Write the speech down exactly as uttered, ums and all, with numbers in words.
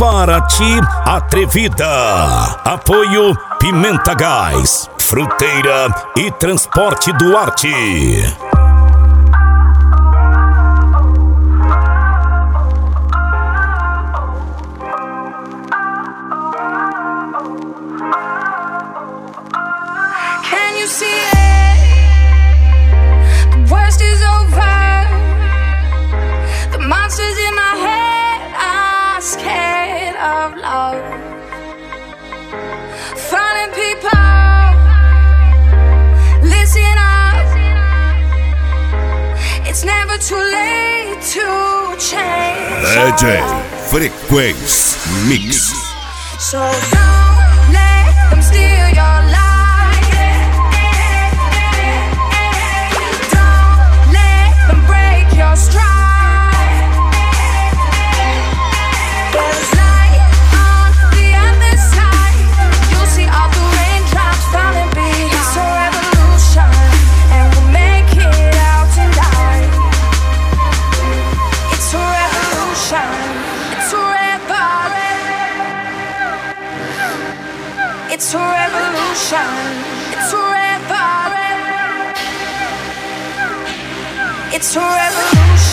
Paraty Atrevida. Apoio Pimenta Gás, Fruteira e Transporte Duarte. Can you see it? The worst is over. The monsters in my head are scared of love. Finding people, listen up. It's never too late to change. D J Frequência Mix. So don't let them steal your life. Don't let them break your stride. There's light on the other side. You'll see all the raindrops falling behind. It's a revolution, and we'll make it out tonight. It's a revolution. It's a revolution. It's a revolution. It's a revolution. It's a revolution.